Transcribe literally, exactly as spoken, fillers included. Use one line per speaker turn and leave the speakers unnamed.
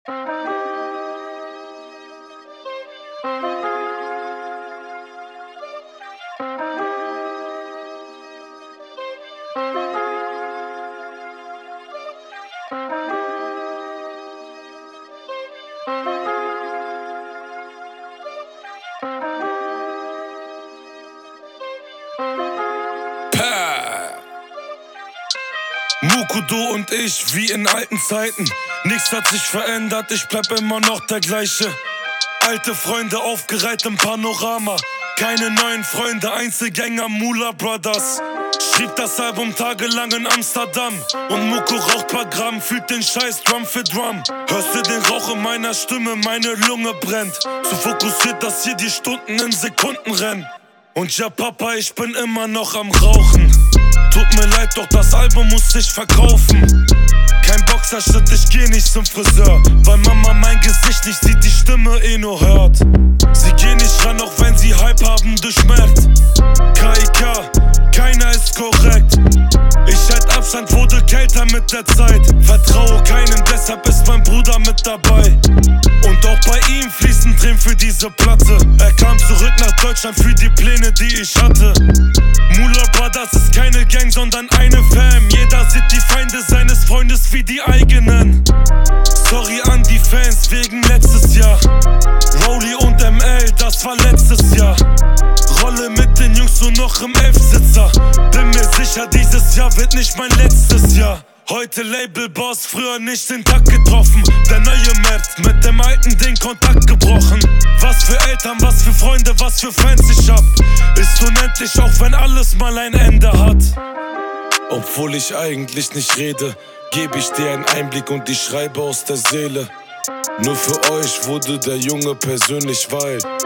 Muko, du und ich, wie in alten Zeiten. Nichts hat sich verändert, ich bleib immer noch der gleiche. Alte Freunde aufgereiht im Panorama. Keine neuen Freunde, Einzelgänger, Mula Brothers. Schrieb das Album tagelang in Amsterdam. Und Muko raucht paar Gramm, fühlt den Scheiß Drum für Drum. Hörst du den Rauch in meiner Stimme, meine Lunge brennt. So fokussiert, dass hier die Stunden in Sekunden rennen. Und ja Papa, ich bin immer noch am Rauchen. Tut mir leid, doch das Album muss sich verkaufen. Kein Boxerschnitt, ich geh nicht zum Friseur, weil Mama mein Gesicht nicht sieht, die Stimme eh nur hört. Sie gehen nicht ran, auch wenn sie Hype haben durch Schmerz. K I K, keiner ist korrekt. Ich halt Abstand, wurde kälter mit der Zeit. Vertraue keinem, deshalb ist mein Bruder mit dabei. Und auch bei ihm fließen Tränen für diese Platte. Er kam zurück nach Deutschland für die Pläne, die ich hatte. Mula Brothers ist keine Gang, sondern eine Fam. Jeder sieht die Feinde seines Freundes wie die eigenen. Sorry an die Fans wegen letztes Jahr. Rolly und M L, das war letztes Jahr. Rolle mit den Jungs nur noch im Elfsitzer. Bin mir sicher, dieses Jahr wird nicht mein letztes Jahr. Heute Labelboss, früher nicht den Tag getroffen. Der neue Mert, mit dem alten Ding Kontakt gebrochen. Was für Eltern, was für Freunde, was für Fans ich hab. Ist unendlich, auch wenn alles mal ein Ende hat. Obwohl ich eigentlich nicht rede, gebe ich dir einen Einblick und ich schreibe aus der Seele. Nur für euch wurde der Junge persönlich, weil